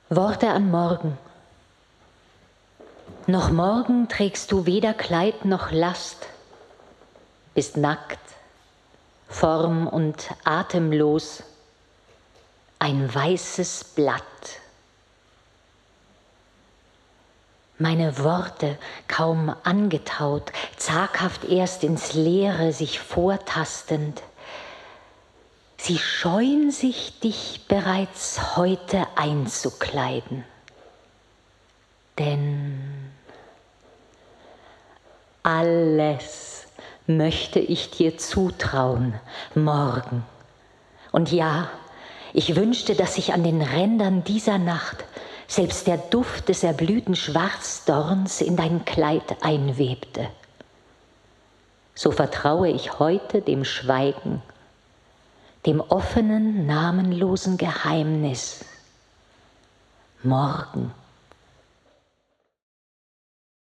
Worte an morgen. Noch morgen trägst du weder Kleid noch Last, bist nackt, form- und atemlos, ein weißes Blatt. Meine Worte, kaum angetaut, zaghaft erst ins Leere sich vortastend, sie scheuen sich, dich bereits heute einzukleiden. Denn alles möchte ich dir zutrauen, morgen. Und ja, ich wünschte, dass sich an den Rändern dieser Nacht selbst der Duft des erblühten Schwarzdorns in dein Kleid einwebte. So vertraue ich heute dem Schweigen, dem offenen, namenlosen Geheimnis. Morgen